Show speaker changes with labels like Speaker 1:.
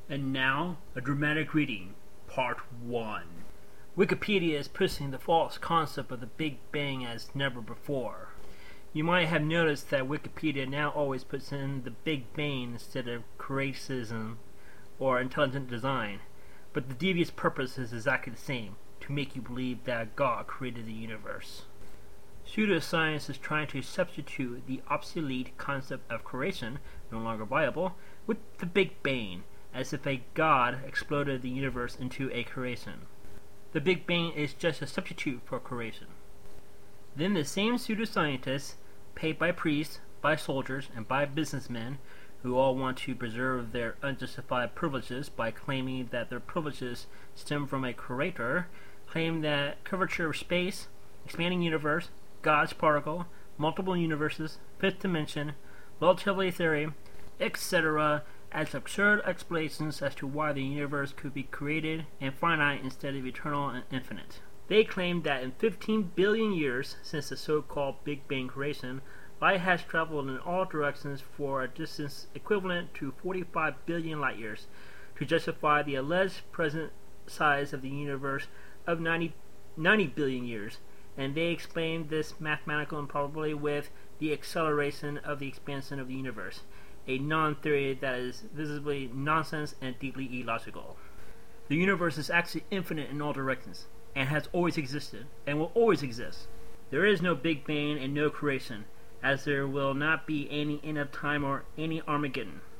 Speaker 1: And now, a dramatic reading, Part 1. Wikipedia is pushing the false concept of the Big Bang as never before. You might have noticed that Wikipedia now always puts in the Big Bang instead of creationism or intelligent design, but the devious purpose is exactly the same, to make you believe that God created the universe. Pseudoscience is trying to substitute the obsolete concept of creation, no longer viable, with the Big Bang, as if a God exploded the universe into a creation. The Big Bang is just a substitute for creation. Then the same pseudoscientists, paid by priests, by soldiers, and by businessmen, who all want to preserve their unjustified privileges by claiming that their privileges stem from a creator, claim that curvature of space, expanding universe, God's particle, multiple universes, fifth dimension, relativity theory, etc., as absurd explanations as to why the universe could be created and finite instead of eternal and infinite. They claim that in 15 billion years since the so-called Big Bang creation, light has traveled in all directions for a distance equivalent to 45 billion light years to justify the alleged present size of the universe of 90 billion years, and they explain this mathematical improbability with the acceleration of the expansion of the universe, a non-theory that is visibly nonsense and deeply illogical. The universe is actually infinite in all directions, and has always existed, and will always exist. There is no Big Bang and no creation, as there will not be any end of time or any Armageddon.